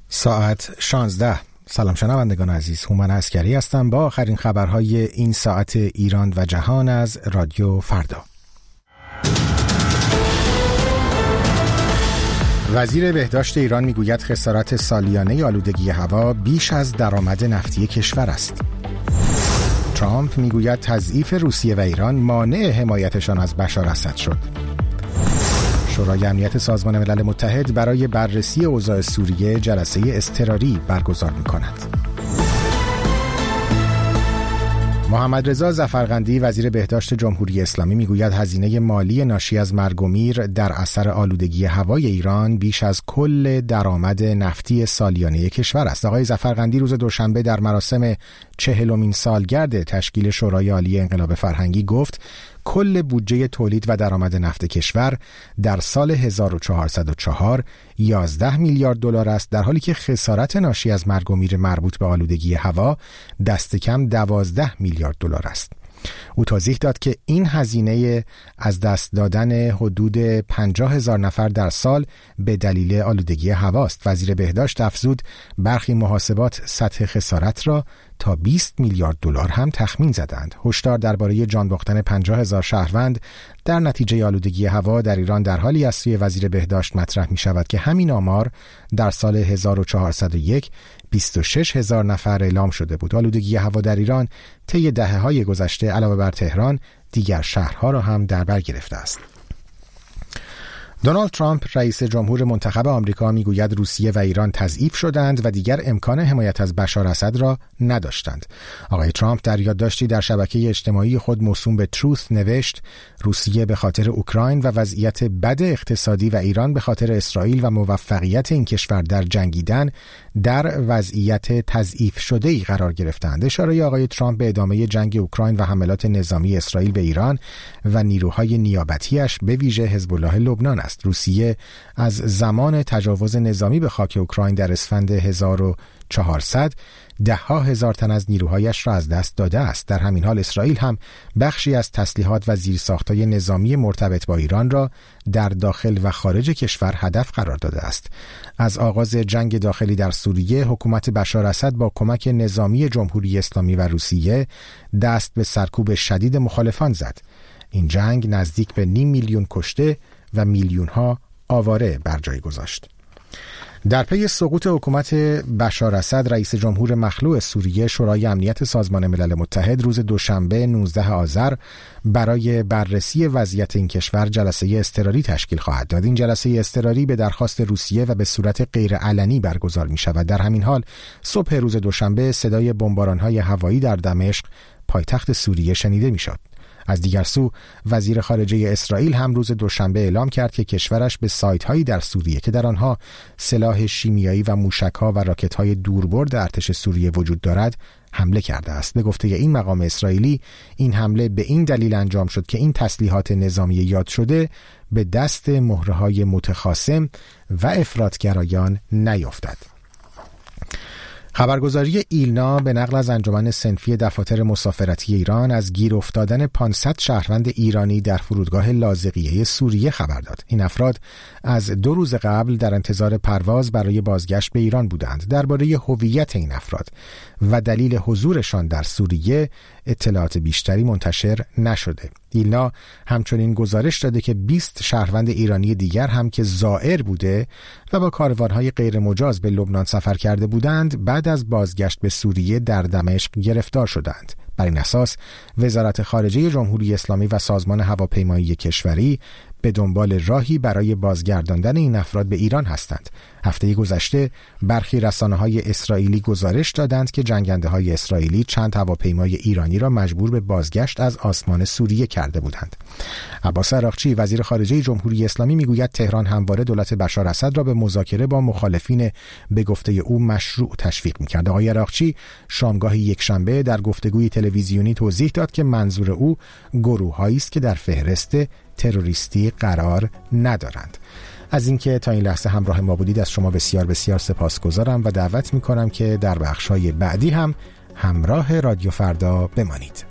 ساعت 16. سلام شنوندگان عزیز، هومن عسکری هستم با آخرین خبرهای این ساعت ایران و جهان از رادیو فردا. وزیر بهداشت ایران میگوید خسارت سالیانه آلودگی هوا بیش از درآمد نفتی کشور است. ترامپ میگوید تضعیف روسیه و ایران مانع حمایتشان از بشار اسد شد. شورای امنیت سازمان ملل متحد برای بررسی اوضاع سوریه جلسه اضطراری برگزار می‌کند. محمد رضا ظفرقندی وزیر بهداشت جمهوری اسلامی میگوید هزینه مالی ناشی از مرگ و میر در اثر آلودگی هوای ایران بیش از کل درآمد نفتی سالیانه کشور است. آقای ظفرقندی روز دوشنبه در مراسم 40مین سالگرد تشکیل شورای عالی انقلاب فرهنگی گفت کل بودجه تولید و درآمد نفت کشور در سال 1404 11 میلیارد دلار است، در حالی که خسارت ناشی از مرگ و میر مربوط به آلودگی هوا دست کم 12 میلیارد دلار است. او توضیح داد که این هزینه از دست دادن حدود 50,000 نفر در سال به دلیل آلودگی هواست. وزیر بهداشت افزود برخی محاسبات سطح خسارت را تا 20 میلیارد دلار هم تخمین زدند. هشدار درباره جان باختن 50,000 شهروند در نتیجه آلودگی هوا در ایران در حالی از سوی وزیر بهداشت مطرح می شود که همین آمار در سال 1401 26,000 نفر اعلام شده بود. آلودگی هوا در ایران طی دهه‌های گذشته علاوه بر تهران دیگر شهرها را هم در بر گرفته است. دونالد ترامپ رئیس جمهور منتخب آمریکا میگوید روسیه و ایران تضعیف شدند و دیگر امکان حمایت از بشار اسد را نداشتند. آقای ترامپ در یادداشتی در شبکه اجتماعی خود موسوم به تروث نوشت روسیه به خاطر اوکراین و وضعیت بد اقتصادی و ایران به خاطر اسرائیل و موفقیت این کشور در جنگیدن در وضعیت تضعیف شده‌ای قرار گرفتند. اشاره آقای ترامپ به ادامه جنگ اوکراین و حملات نظامی اسرائیل به ایران و نیروهای نیابتی‌اش به ویژه حزب الله لبنان است. روسیه از زمان تجاوز نظامی به خاک اوکراین در اسفند 1400 10,000 هزار تن از نیروهایش را از دست داده است. در همین حال اسرائیل هم بخشی از تسلیحات و زیرساخت‌های نظامی مرتبط با ایران را در داخل و خارج کشور هدف قرار داده است. از آغاز جنگ داخلی در سوریه حکومت بشار اسد با کمک نظامی جمهوری اسلامی و روسیه دست به سرکوب شدید مخالفان زد. این جنگ نزدیک به 500,000 کشته و میلیون‌ها آواره بر جای گذاشت. در پی سقوط حکومت بشار اسد، رئیس جمهور مخلوع سوریه شورای امنیت سازمان ملل متحد روز دوشنبه 19 آذر برای بررسی وضعیت این کشور جلسه اضطراری تشکیل خواهد داد. این جلسه اضطراری به درخواست روسیه و به صورت غیرعلنی برگزار می شود. در همین حال صبح روز دوشنبه صدای بمباران‌های هوایی در دمشق پایتخت سوریه شنیده می شد. از دیگر سو وزیر خارجه اسرائیل هم روز دوشنبه اعلام کرد که کشورش به سایت‌هایی در سوریه که در آنها سلاح شیمیایی و موشک‌ها و راکت‌های دوربرد ارتش سوریه وجود دارد حمله کرده است. به گفته این مقام اسرائیلی این حمله به این دلیل انجام شد که این تسلیحات نظامی یاد شده به دست مهره‌های متخاصم و افراطگرایان نیفتد. خبرگزاری ایلنا به نقل از انجمن صنفی دفاتر مسافرتی ایران از گیر افتادن 500 شهروند ایرانی در فرودگاه لاذقیه سوریه خبر داد. این افراد از 2 روز قبل در انتظار پرواز برای بازگشت به ایران بودند. درباره هویت این افراد و دلیل حضورشان در سوریه اطلاعات بیشتری منتشر نشده. ایلنا همچنین گزارش داده که 20 شهروند ایرانی دیگر هم که زائر بوده و با کاروانهای غیر مجاز به لبنان سفر کرده بودند بعد از بازگشت به سوریه در دمشق گرفتار شدند. بر این اساس وزارت خارجه جمهوری اسلامی و سازمان هواپیمایی کشوری به دنبال راهی برای بازگرداندن این افراد به ایران هستند. هفته گذشته برخی رسانه‌های اسرائیلی گزارش دادند که جنگنده‌های اسرائیلی چند هواپیمای ایرانی را مجبور به بازگشت از آسمان سوریه کرده بودند. عباس عراقچی وزیر خارجه جمهوری اسلامی میگوید تهران همواره دولت بشار اسد را به مذاکره با مخالفین به گفته او مشروع تشویق می‌کرد. آقای عراقچی شامگاه یکشنبه در گفتگوی تلویزیونی توضیح داد که منظور او گروه‌هایی است که در فهرست تروریستی قرار ندارند. از اینکه تا این لحظه همراه ما بودید از شما بسیار بسیار سپاسگزارم و دعوت می‌کنم که در بخش‌های بعدی هم همراه رادیو فردا بمانید.